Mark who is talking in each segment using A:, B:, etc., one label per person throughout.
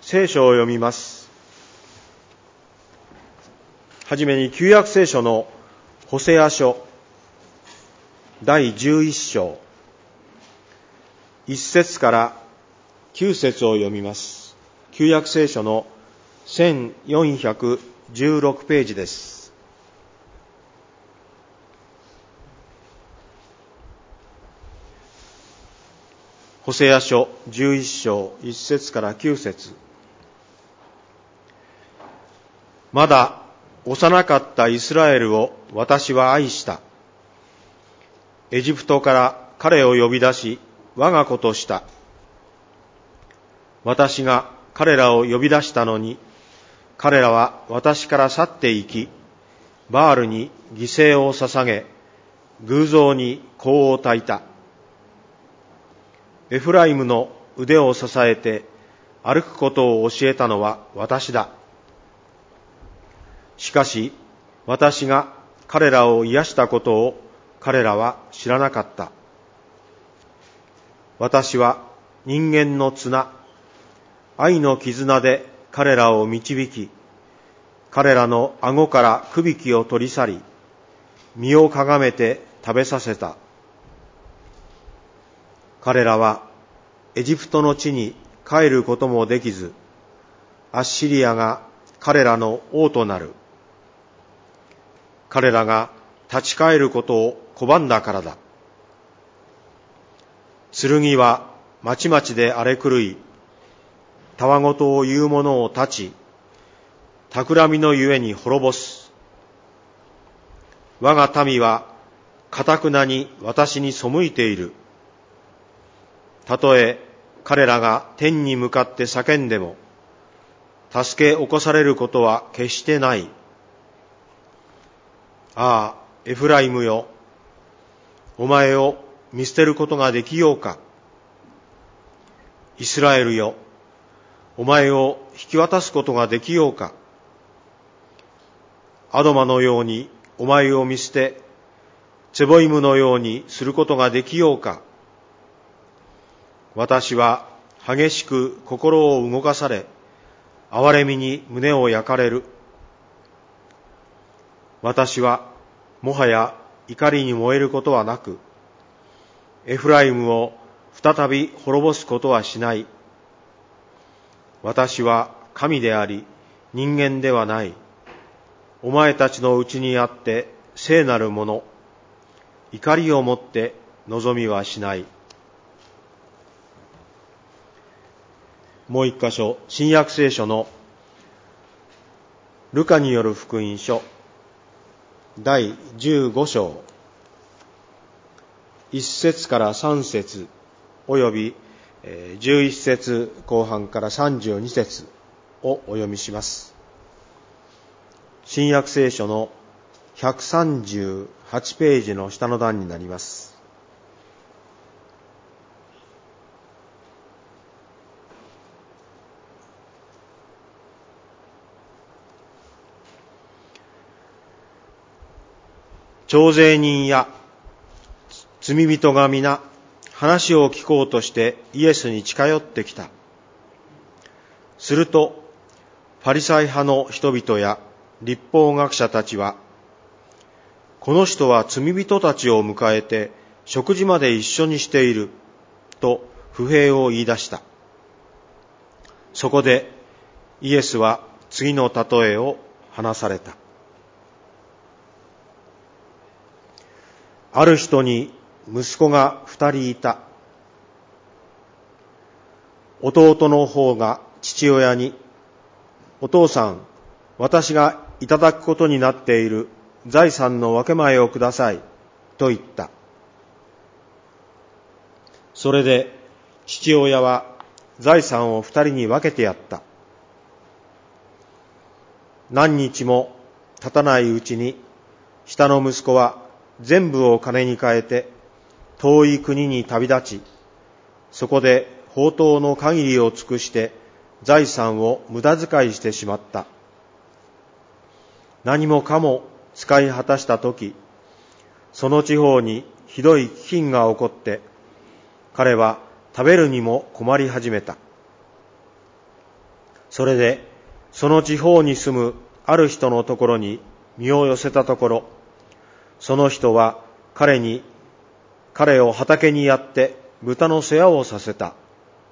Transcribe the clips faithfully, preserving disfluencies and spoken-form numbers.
A: 聖書を読みます。はじめに旧約聖書のホセア書だいじゅういっ章いっ節からきゅう節を読みます。旧約聖書のせんよんひゃくじゅうろくページです。ホセア書じゅういっ章いっ節からきゅう節。まだ幼かったイスラエルを私は愛した。エジプトから彼を呼び出し、我が子とした。私が彼らを呼び出したのに、彼らは私から去って行き、バールに犠牲を捧げ、偶像に香を焚いた。エフライムの腕を支えて歩くことを教えたのは私だ。しかし私が彼らを癒したことを彼らは知らなかった。私は人間の綱、愛の絆で彼らを導き、彼らの顎からくびきを取り去り、身をかがめて食べさせた。彼らはエジプトの地に帰ることもできず、アッシリアが彼らの王となる。彼らが立ち返ることを拒んだからだ。剣はまちまちで荒れ狂い、たわごとを言う者を断ち、企みのゆえに滅ぼす。我が民は頑なに私に背いている。たとえ彼らが天に向かって叫んでも、助け起こされることは決してない。ああ、エフライムよ、お前を見捨てることができようか。イスラエルよ、お前を引き渡すことができようか。アドマのようにお前を見捨て、ツェボイムのようにすることができようか。私は激しく心を動かされ、憐れみに胸を焼かれる。私はもはや怒りに燃えることはなく、エフライムを再び滅ぼすことはしない。私は神であり、人間ではない。お前たちのうちにあって聖なるもの、怒りをもって望みはしない。もう一箇所、新約聖書のルカによる福音書だいじゅうご章いっ節からさん節およびじゅういっ節後半からさんじゅうに節をお読みします。新約聖書のひゃくさんじゅうはちページの下の段になります。徴税人や罪人が皆話を聞こうとしてイエスに近寄ってきた。するとファリサイ派の人々や律法学者たちは、この人は罪人たちを迎えて食事まで一緒にしていると不平を言い出した。そこでイエスは次の例えを話された。ある人に息子が二人いた。弟の方が父親に、お父さん、私がいただくことになっている財産の分け前をください、と言った。それで父親は財産を二人に分けてやった。何日も経たないうちに、下の息子は全部を金に換えて遠い国に旅立ち、そこで放蕩の限りを尽くして財産を無駄遣いしてしまった。何もかも使い果たしたとき、その地方にひどい飢饉が起こって、彼は食べるにも困り始めた。 それでその地方に住むある人のところに身を寄せたところ、その人は彼に彼を畑にやって豚の世話をさせた。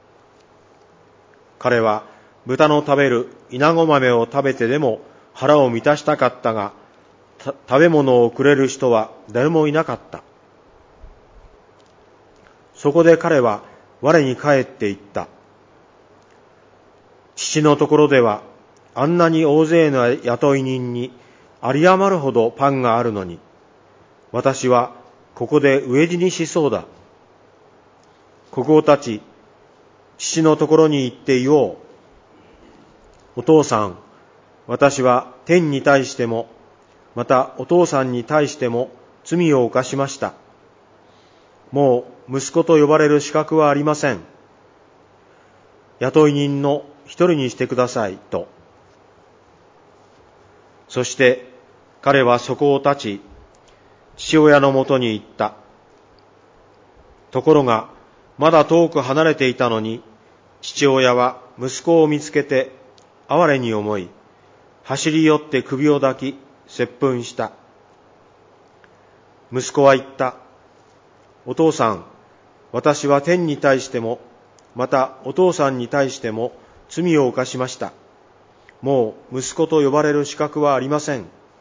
A: 彼は豚の食べる稲子豆を食べてでも腹を満たしたかったが、食べ物をくれる人は誰もいなかった。そこで彼は我に帰って行った。父のところではあんなに大勢の雇い人に有り余るほどパンがあるのに、私はここで飢え死にしそうだ。ここを立ち、父のところに行って言おう。お父さん、私は天に対しても、またお父さんに対しても罪を犯しました。もう息子と呼ばれる資格はありません。雇い人の一人にしてくださいと。そして彼はそこを立ち、父親のもとに行った。ところがまだ遠く離れていたのに、父親は息子を見つけて哀れに思い、走り寄って首を抱き接吻した。息子は言った。お父さん、私は天に対しても、またお父さんに対しても罪を犯しました。もう息子と呼ばれる資格はありません。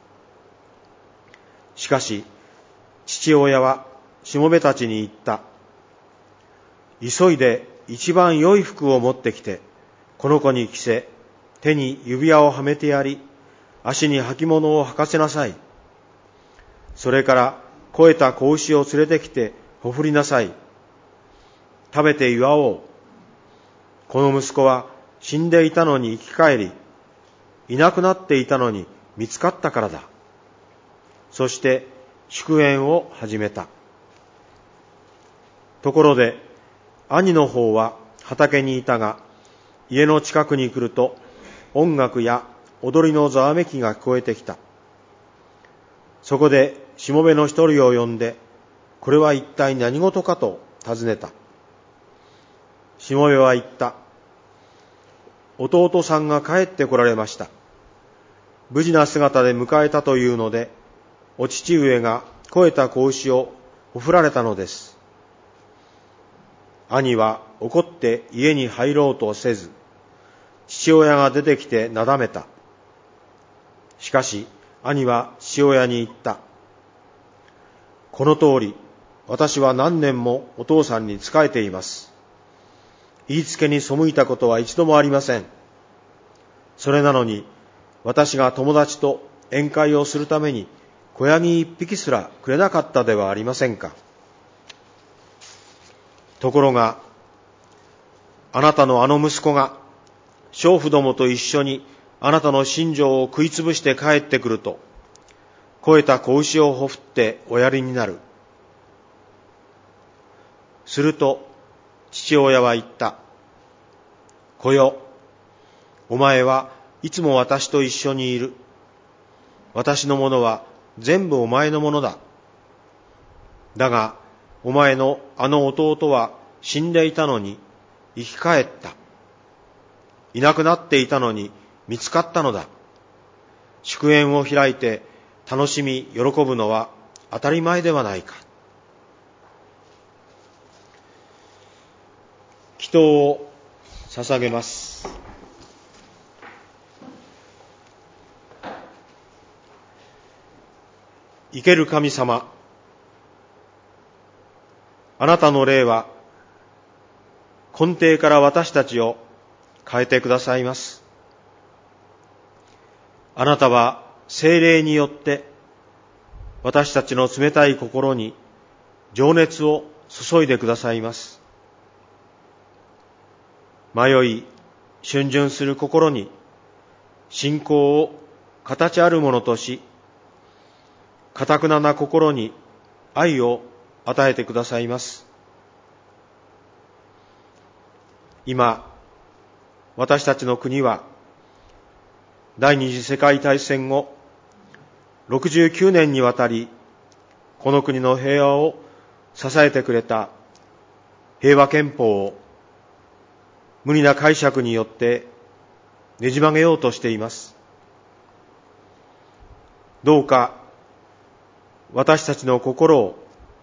A: しかし、父親はしもべたちに言った。急いで一番良い服を持ってきて、この子に着せ、手に指輪をはめてやり、足に履物を履かせなさい。それから肥えた子牛を連れてきてほふりなさい。食べて祝おう。この息子は死んでいたのに生き返り、いなくなっていたのに見つかったからだ。そして祝宴を始めた。ところで兄の方は畑にいたが、家の近くに来ると音楽や踊りのざわめきが聞こえてきた。そこでしもべの一人を呼んで、これは一体何事かと尋ねた。しもべは言った。弟さんが帰ってこられました。無事な姿で迎えたというので、お父上が肥えた子牛をほふられたのです。兄は怒って家に入ろうとせず、父親が出てきてなだめた。しかし兄は父親に言った。この通り、私は何年もお父さんに仕えています。言いつけに背いたことは一度もありません。それなのに、私が友達と宴会をするために子ヤギ一匹すらくれなかったではありませんか。ところが、あなたのあの息子が、娼婦どもと一緒にあなたの寝女を食いつぶして帰ってくると、肥えた子牛をほふっておやりになる。すると、父親は言った。子よ、お前はいつも私と一緒にいる。私のものは全部お前のものだ。だが、お前のあの弟は死んでいたのに生き返った。いなくなっていたのに見つかったのだ。祝宴を開いて楽しみ喜ぶのは当たり前ではないか。祈祷を捧げます。生ける神様、あなたの霊は根底から私たちを変えてくださいます。あなたは聖霊によって私たちの冷たい心に情熱を注いでくださいます。迷い、逡巡する心に信仰を形あるものとし、堅なな心に愛を与えてくださいます。今、私たちの国は第二次世界大戦後、ろくじゅうきゅうねんにわたりこの国の平和を支えてくれた平和憲法を無理な解釈によってねじ曲げようとしています。どうか私たちの心を、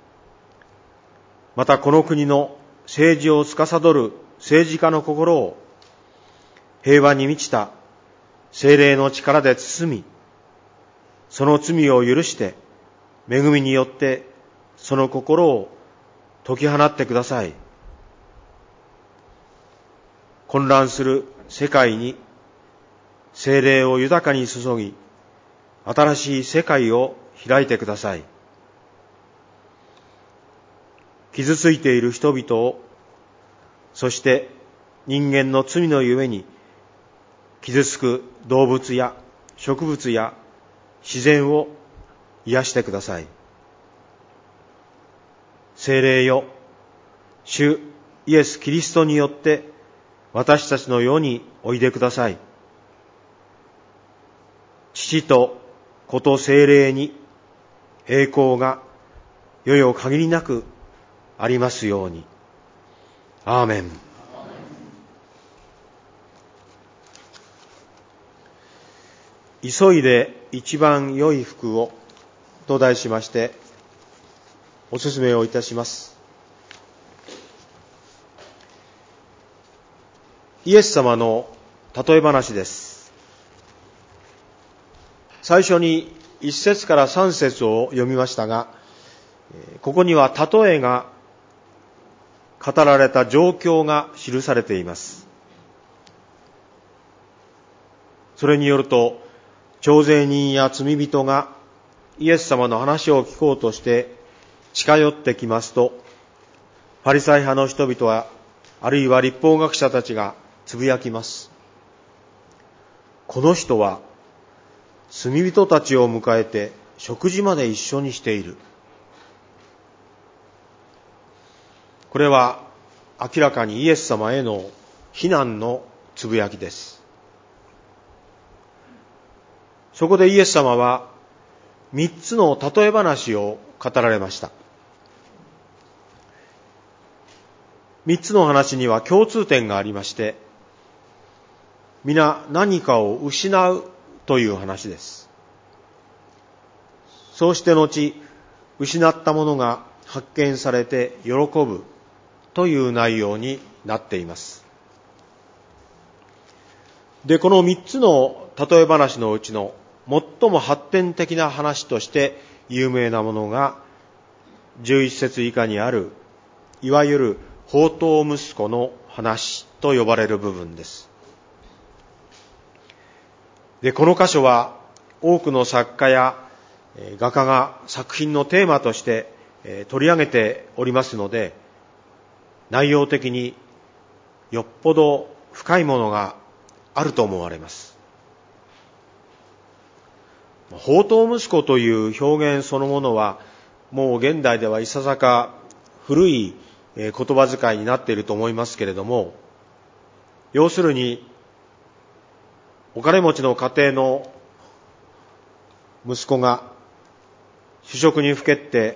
A: またこの国の政治を司る政治家の心を平和に満ちた聖霊の力で包み、その罪を許して恵みによってその心を解き放ってください。混乱する世界に聖霊を豊かに注ぎ、新しい世界を開いてください。傷ついている人々を、そして人間の罪のゆえに傷つく動物や植物や自然を癒してください。聖霊よ、主イエス・キリストによって私たちの世においでください。父と子と聖霊に栄光が世々限りなくありますように。アーメン。急いで一番良い服をと題しましてお勧めをいたします。イエス様の例え話です。最初に一節から三節を読みましたが、ここには例えが語られた状況が記されています。それによると、徴税人や罪人がイエス様の話を聞こうとして近寄ってきますと、パリサイ派の人々は、あるいは律法学者たちがつぶやきます。この人は罪人たちを迎えて食事まで一緒にしている。これは明らかにイエス様への非難のつぶやきです。そこでイエス様は三つの例え話を語られました。三つの話には共通点がありまして、皆何かを失うという話です。そうして後、失ったものが発見されて喜ぶという内容になっています。で、この三つの例え話のうちの最も発展的な話として有名なものがじゅういち節以下にあるいわゆる放蕩息子の話と呼ばれる部分です。で、この箇所は多くの作家や画家が作品のテーマとして取り上げておりますので、内容的によっぽど深いものがあると思われます。放蕩息子という表現そのものはもう現代ではいささか古い言葉遣いになっていると思いますけれども、要するにお金持ちの家庭の息子が酒色にふけって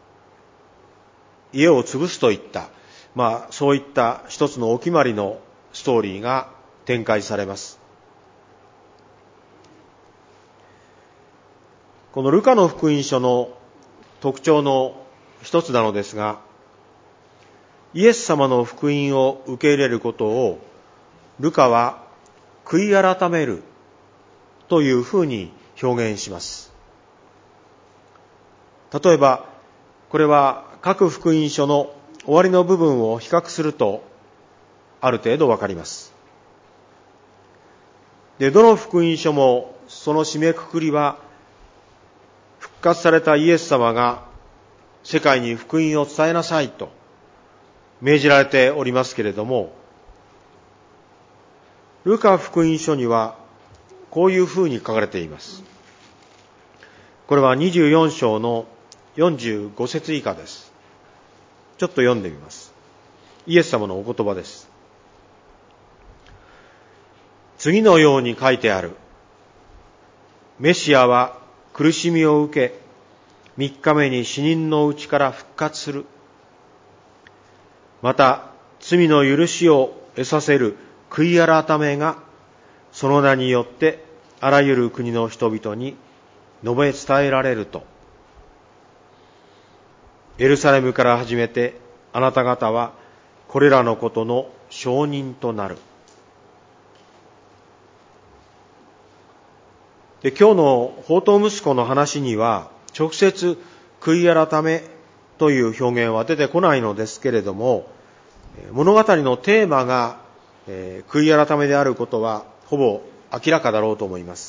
A: 家を潰すといった、まあそういった一つのお決まりのストーリーが展開されます。このルカの福音書の特徴の一つなのですが、イエス様の福音を受け入れることをルカは悔い改めるというふうに表現します。例えば、これは各福音書の終わりの部分を比較するとある程度わかります。で、どの福音書もその締めくくりは復活されたイエス様が世界に福音を伝えなさいと命じられておりますけれども、ルカ福音書にはこういうふうに書かれています。これはにじゅうよん章のよんじゅうご節以下です。ちょっと読んでみます。イエス様のお言葉です。次のように書いてある。メシアは苦しみを受け、三日目に死人のうちから復活する。また、罪の許しを得させる悔い改めがその名によってあらゆる国の人々に述べ伝えられると、エルサレムから始めてあなた方はこれらのことの証人となる。で、今日の放蕩息子の話には直接悔い改めという表現は出てこないのですけれども、物語のテーマが、えー、悔い改めであることはほぼ明らかだろうと思います。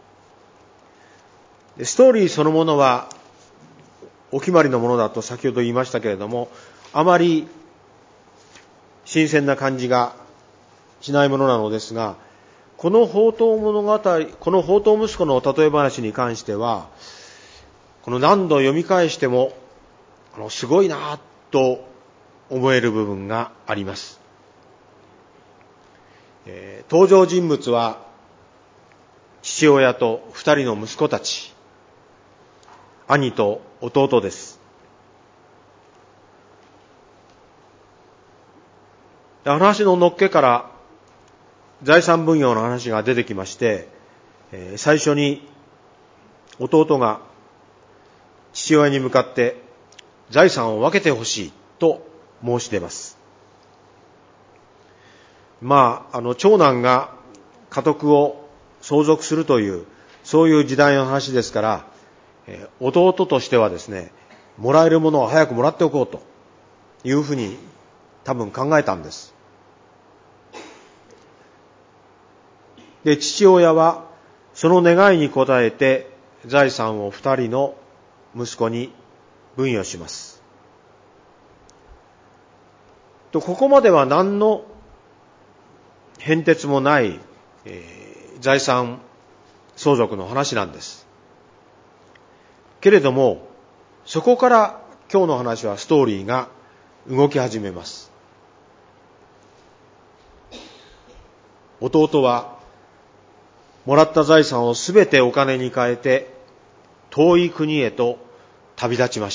A: で、ストーリーそのものはお決まりのものだと先ほど言いましたけれども、あまり新鮮な感じがしないものなのですが、この放蕩物語、この放蕩息子の例え話に関しては、この何度読み返しても、あのすごいなと思える部分があります。えー、登場人物は父親と二人の息子たち、兄と弟です。話ののっけから財産分与の話が出てきまして、えー、最初に弟が父親に向かって財産を分けてほしいと申し出ます。まあ、あの長男が家督を相続するというそういう時代の話ですから、えー、弟としてはですね、もらえるものを早くもらっておこうというふうに多分考えたんです。で、父親はその願いに応えて財産を二人の息子に分与します。と、ここまでは何の変哲もない、えー、財産相続の話なんです。けれども、そこから今日の話はストーリーが動き始めます。弟はもらった財産をすべてお金に変えて遠い国へと旅立ちました。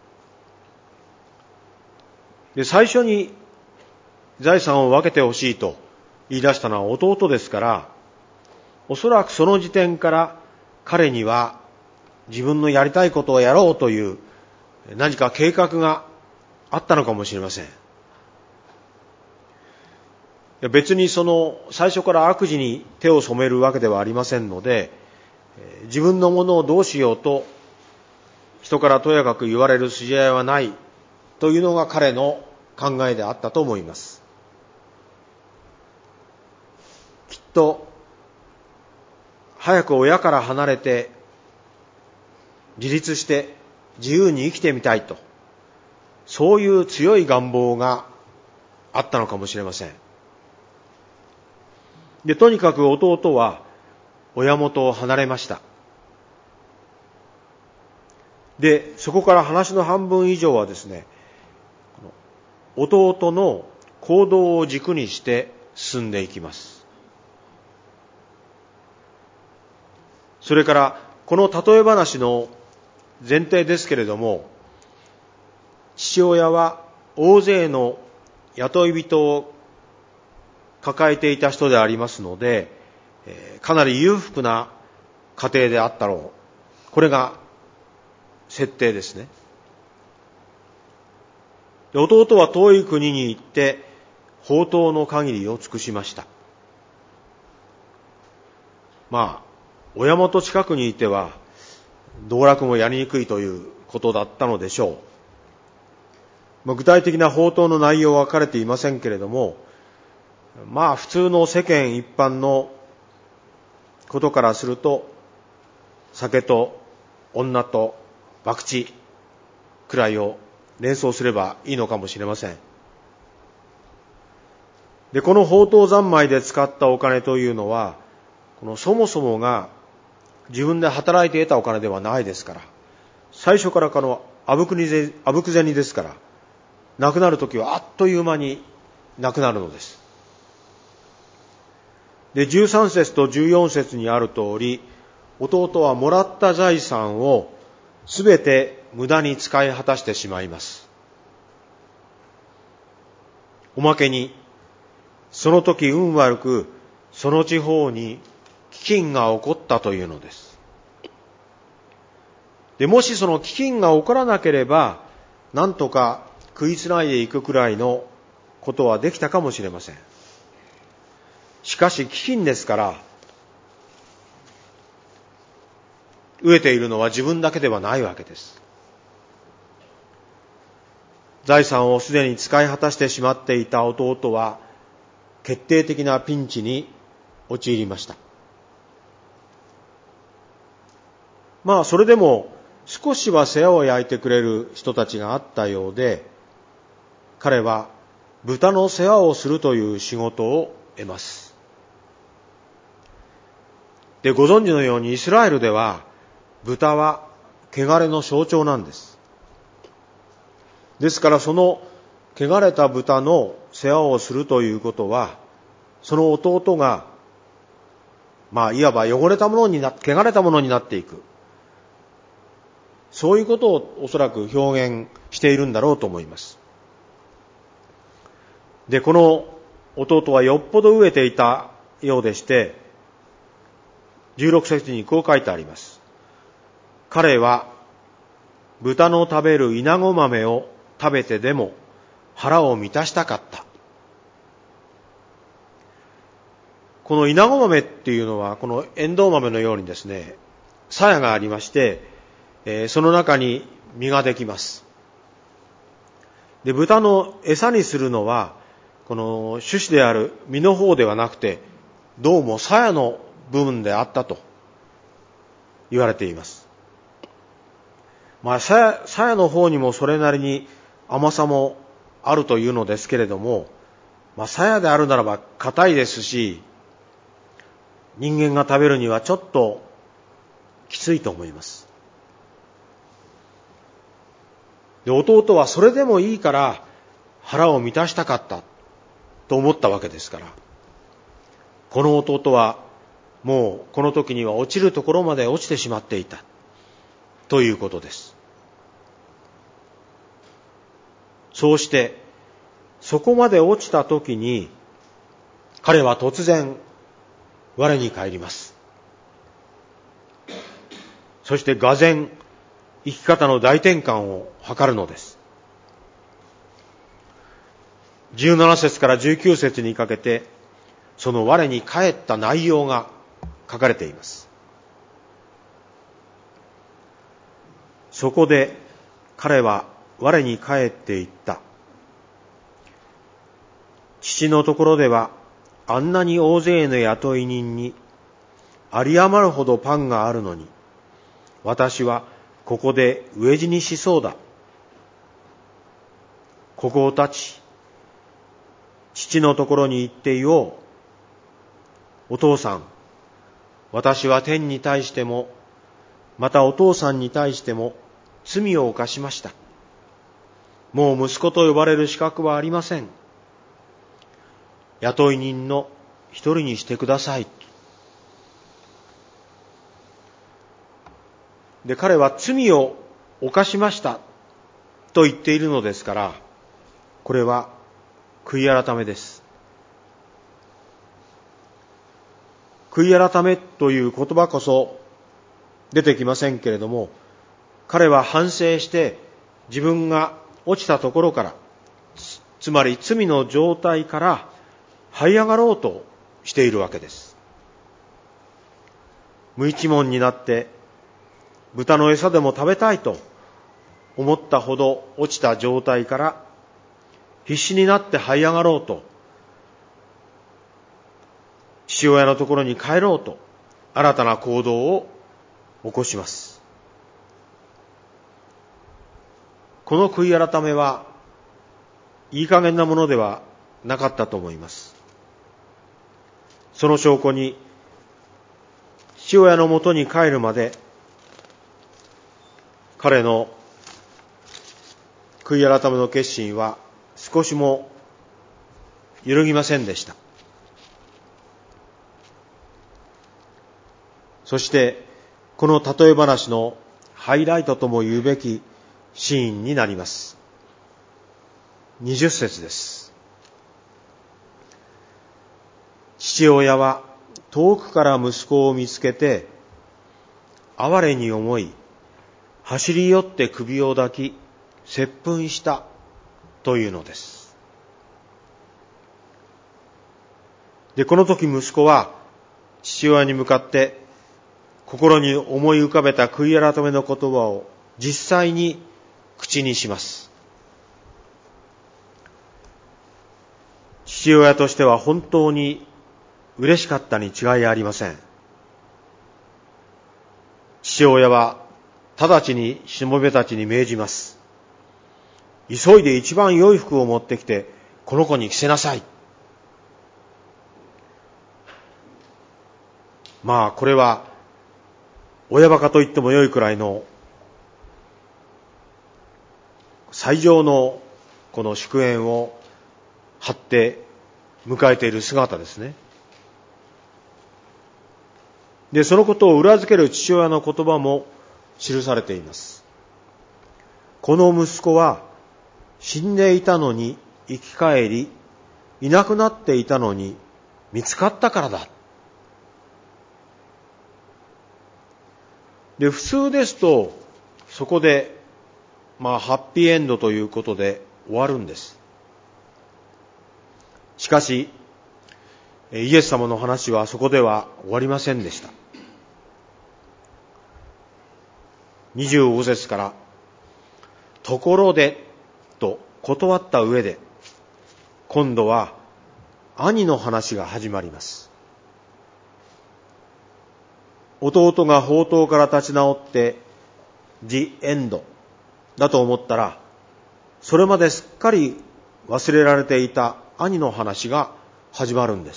A: で、最初に財産を分けてほしいと言い出したのは弟ですから、おそらくその時点から彼には自分のやりたいことをやろうという何か計画があったのかもしれません。別にその最初から悪事に手を染めるわけではありませんので、自分のものをどうしようと人からとやかく言われる筋合いはないというのが彼の考えであったと思います。きっと早く親から離れて自立して自由に生きてみたいと、そういう強い願望があったのかもしれません。で、とにかく弟は親元を離れました。で、そこから話の半分以上はですね、弟の行動を軸にして進んでいきます。それからこの例え話の前提ですけれども、父親は大勢の雇い人を抱えていた人でありますので、かなり裕福な家庭であったろう。これが設定ですね。弟は遠い国に行って放蕩の限りを尽くしました。まあ、親元近くにいては道楽もやりにくいということだったのでしょう。まあ、具体的な放蕩の内容は書かれていませんけれども、まあ普通の世間一般のことからすると、酒と女と博打くらいを連想すればいいのかもしれません。で、この放蕩三昧で使ったお金というのは、このそもそもが自分で働いて得たお金ではないですから、最初からこのあぶくにぜ、あぶく銭ですから、なくなるときはあっという間になくなるのです。で、じゅうさん節とじゅうよん節にある通り、弟はもらった財産をすべて無駄に使い果たしてしまいます。おまけに、その時運悪くその地方に飢饉が起こったというのです。で、もしその飢饉が起こらなければ、なんとか食いつないでいくくらいのことはできたかもしれません。しかし飢饉ですから、飢えているのは自分だけではないわけです。財産をすでに使い果たしてしまっていた弟は、決定的なピンチに陥りました。まあそれでも少しは世話を焼いてくれる人たちがあったようで、彼は豚の世話をするという仕事を得ます。で、ご存知のようにイスラエルでは豚は汚れの象徴なんです。ですからその汚れた豚の世話をするということは、その弟がまあいわば汚れたものにな、汚れたものになっていく。そういうことをおそらく表現しているんだろうと思います。で、この弟はよっぽど飢えていたようでして、じゅうろく節にこう書いてあります。彼は豚の食べる稲子豆を食べてでも腹を満たしたかった。この稲子豆っていうのは、このエンドウ豆のようにですね、鞘がありまして、えー、その中に実ができます。で、豚の餌にするのは、この種子である実の方ではなくて、どうも鞘の部分であったと言われています。まあ、鞘、鞘の方にもそれなりに甘さもあるというのですけれども、まあ、鞘であるならば硬いですし、人間が食べるにはちょっときついと思います。で、弟はそれでもいいから腹を満たしたかったと思ったわけですから、この弟はもうこの時には落ちるところまで落ちてしまっていたということです。そうしてそこまで落ちた時に、彼は突然我に返ります。そして俄然生き方の大転換を図るのです。じゅうなな節からじゅうきゅう節にかけて、その我に返った内容が書かれています。そこで彼は我に返って言った。父のところではあんなに大勢の雇い人に有り余るほどパンがあるのに、私はここで飢え死にしそうだ。ここを立ち、父のところに行って言おう。お父さん、私は天に対しても、またお父さんに対しても罪を犯しました。もう息子と呼ばれる資格はありません。雇い人の一人にしてください。で、彼は罪を犯しましたと言っているのですから、これは悔い改めです。悔い改めという言葉こそ出てきませんけれども、彼は反省して自分が落ちたところから、つ、つまり罪の状態から這い上がろうとしているわけです。無一文になって豚の餌でも食べたいと思ったほど落ちた状態から必死になって這い上がろうと、父親のところに帰ろうと新たな行動を起こします。この悔い改めはいい加減なものではなかったと思います。その証拠に父親のもとに帰るまで彼の悔い改めの決心は少しも揺るぎませんでした。そしてこの例え話のハイライトとも言うべきシーンになります。にじゅっ節です。 父親は遠くから息子を見つけて、哀れに思い、走り寄って首を抱き、接吻したというのです。で、この時息子は父親に向かって心に思い浮かべた悔い改めの言葉を実際に口にします。父親としては本当に嬉しかったに違いありません。父親は直ちにしもべたちに命じます。急いで一番良い服を持ってきてこの子に着せなさい。まあこれは親バカと言っても良いくらいの最上のこの祝宴を張って迎えている姿ですね。で、そのことを裏付ける父親の言葉も記されています。この息子は死んでいたのに生き返り、いなくなっていたのに見つかったからだ。で、普通ですとそこでまあハッピーエンドということで終わるんです。しかしイエス様の話はそこでは終わりませんでした。にじゅうご節から、ところでと断った上で、今度は兄の話が始まります。弟が宝刀から立ち直って、ジ・エンドだと思ったら、それまですっかり忘れられていた兄の話が始まるんです。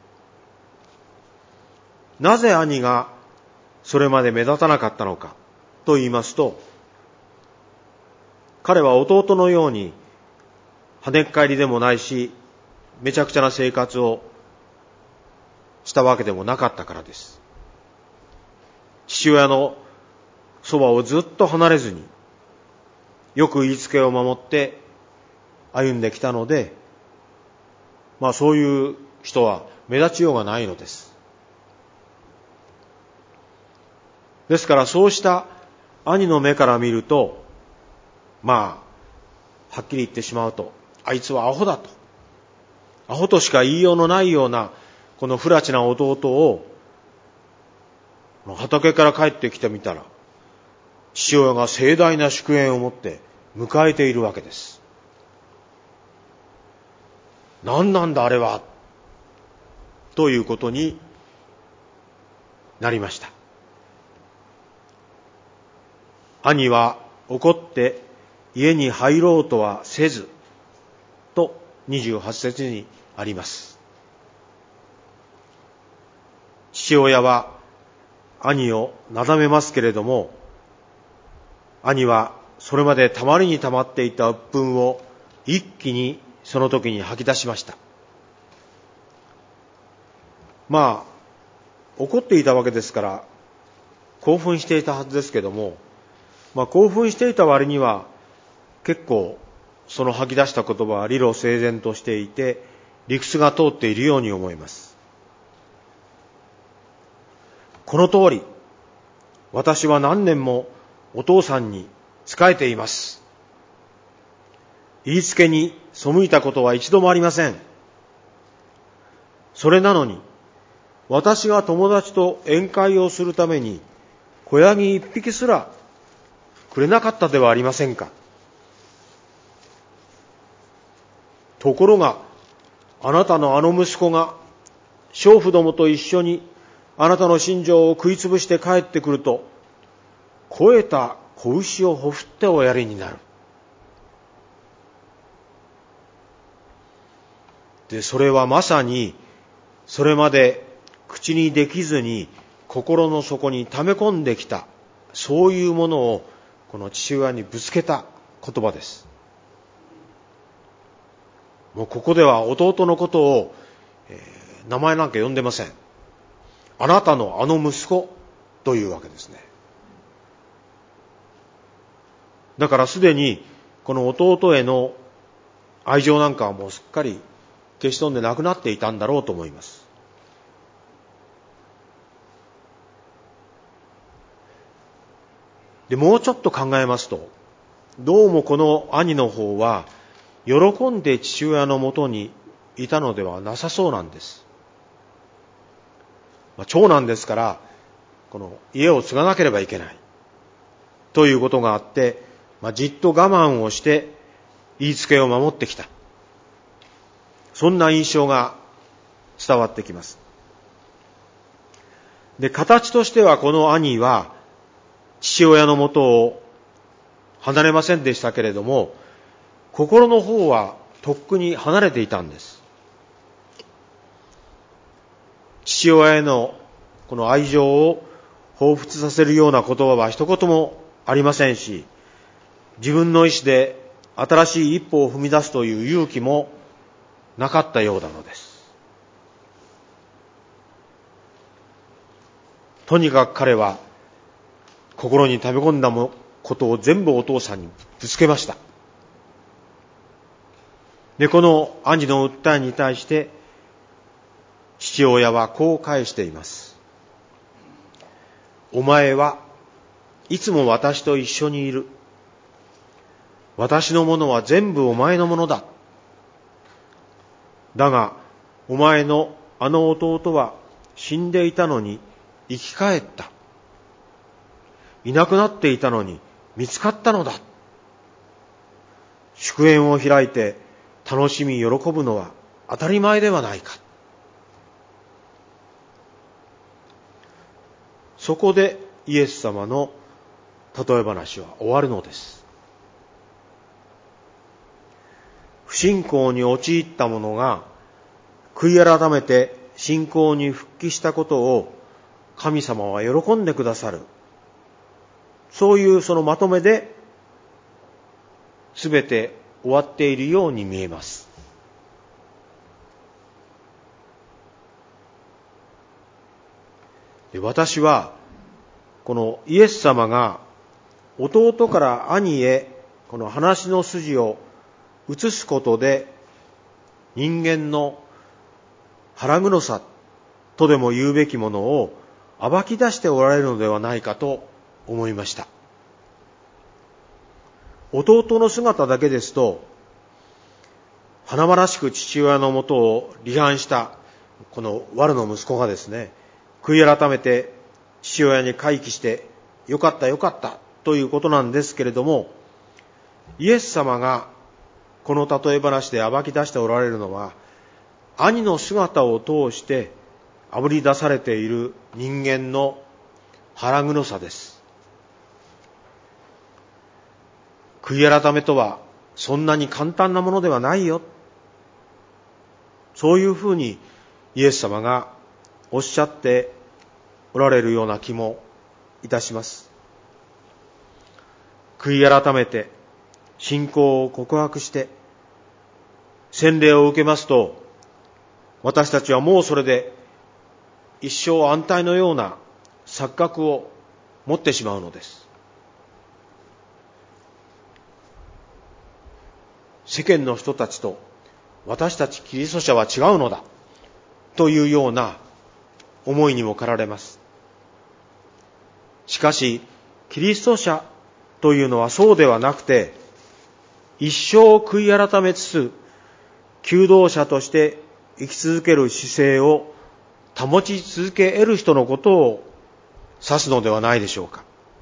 A: なぜ兄がそれまで目立たなかったのかと言いますと、彼は弟のように跳ねっ返りでもないし、めちゃくちゃな生活をしたわけでもなかったからです。父親のそばをずっと離れずに、よく言いつけを守って歩んできたので、まあそういう人は目立ちようがないのです。ですからそうした兄の目から見ると、まあはっきり言ってしまうと、あいつはアホだと、アホとしか言いようのないようなこの不埒な弟を畑から帰ってきてみたら、父親が盛大な祝宴を持って迎えているわけです。何なんだあれは、ということになりました。兄は怒って家に入ろうとはせずとにじゅうはち節にあります。父親は兄をなだめますけれども、兄はそれまでたまりにたまっていた鬱憤を一気にその時に吐き出しました。まあ怒っていたわけですから興奮していたはずですけども、まあ興奮していた割には結構その吐き出した言葉は理路整然としていて、理屈が通っているように思います。この通り、私は何年もお父さんに仕えています。言いつけに背いたことは一度もありません。それなのに、私が友達と宴会をするために子ヤギ一匹すらくれなかったではありませんか。ところが、あなたのあの息子が娼婦どもと一緒にあなたの寝所を食いつぶして帰ってくると、肥えた子牛をほふっておやりになる。で、それはまさにそれまで口にできずに心の底に溜め込んできた、そういうものをこの父親にぶつけた言葉です。もうここでは弟のことを、えー、名前なんか呼んでません。あなたのあの息子というわけですね。だからすでにこの弟への愛情なんかはもうすっかり消し飛んでなくなっていたんだろうと思います。 で、もうちょっと考えますと、どうもこの兄の方は、喜んで父親のもとにいたのではなさそうなんです。まあ、長男ですから、この家を継がなければいけない。ということがあって、まあ、じっと我慢をして、言いつけを守ってきた。そんな印象が伝わってきます。で、形としてはこの兄は、父親のもとを離れませんでしたけれども、心の方はとっくに離れていたんです。父親へのこの愛情を彷彿させるような言葉は一言もありませんし、自分の意志で新しい一歩を踏み出すという勇気もなかったようなのです。とにかく彼は心に溜め込んだことを全部お父さんにぶつけました。で、この兄の訴えに対して父親はこう返しています。お前はいつも私と一緒にいる。私のものは全部お前のものだ。だが、お前のあの弟は死んでいたのに生き返った。いなくなっていたのに見つかったのだ。祝宴を開いて楽しみ喜ぶのは当たり前ではないか。そこでイエス様の例え話は終わるのです。不信仰に陥った者が悔い改めて信仰に復帰したことを神様は喜んでくださる。そういうそのまとめで全て終わっているように見えます。で、私はこのイエス様が弟から兄へこの話の筋を移すことで人間の腹黒さとでも言うべきものを暴き出しておられるのではないかと思いました。弟の姿だけですと、華々しく父親のもとを離反したこの悪の息子がですね、悔い改めて父親に回帰してよかったよかったということなんですけれども、イエス様がこの例え話で暴き出しておられるのは、兄の姿を通してあぶり出されている人間の腹黒さです。悔い改めとはそんなに簡単なものではないよ。そういうふうにイエス様がおっしゃっておられるような気もいたします。悔い改めて信仰を告白して洗礼を受けますと、私たちはもうそれで一生安泰のような錯覚を持ってしまうのです。世間の人たちと私たちキリスト者は違うのだというような思いにも駆られます。しかしキリスト者というのはそうではなくて、一生悔い改めつつ求道者として生き続ける姿勢を保ち続け得る人のことを指すのではないでしょうか。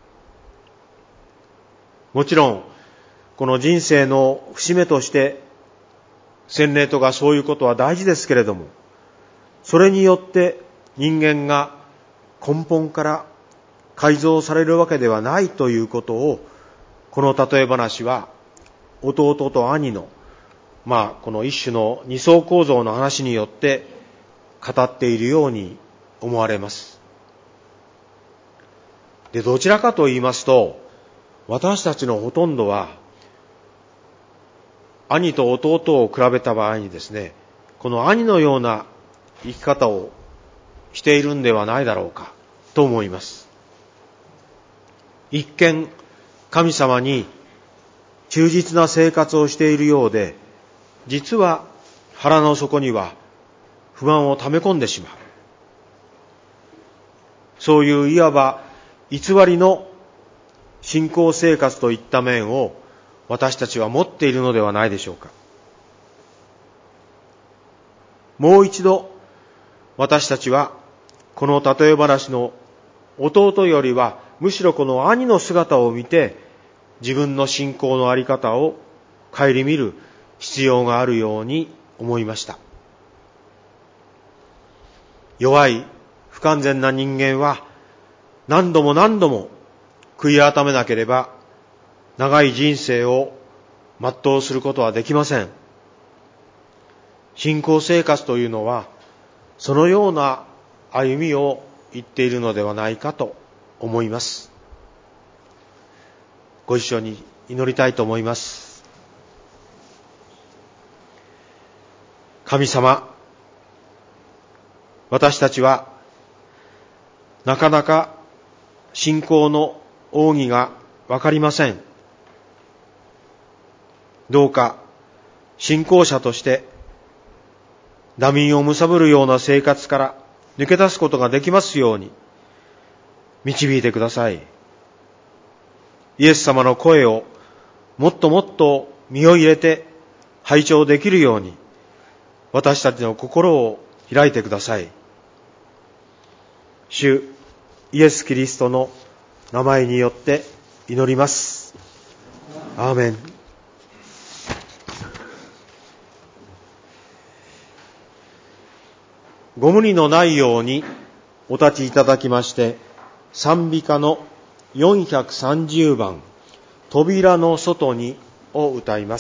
A: もちろんこの人生の節目として洗礼とかそういうことは大事ですけれども、それによって人間が根本から改造されるわけではないということを、この例え話は弟と兄のまあこの一種の二層構造の話によって語っているように思われます。で、どちらかと言いますと、私たちのほとんどは兄と弟を比べた場合にですね、この兄のような生き方をしているんではないだろうかと思います。一見神様に忠実な生活をしているようで、実は腹の底には不安を溜め込んでしまう。そういういわば偽りの信仰生活といった面を私たちは持っているのではないでしょうか。もう一度私たちはこの例え話の弟よりはむしろこの兄の姿を見て自分の信仰のあり方を顧みる必要があるように思いました。弱い不完全な人間は何度も何度も悔い改めなければ長い人生を全うすることはできません。信仰生活というのはそのような歩みを言っているのではないかと思います。ご一緒に祈りたいと思います。神様、私たちはなかなか信仰の奥義がわかりません。どうか信仰者として惰眠を貪るような生活から抜け出すことができますように導いてください。イエス様の声をもっともっと身を入れて拝聴できるように私たちの心を開いてください。主イエス・キリストの名前によって祈ります。アーメン。ご無理のないようにお立ちいただきまして、賛美歌のよんひゃくさんじゅうばん、扉の外にを歌います。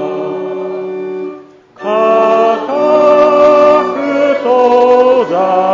B: 固く閉ざ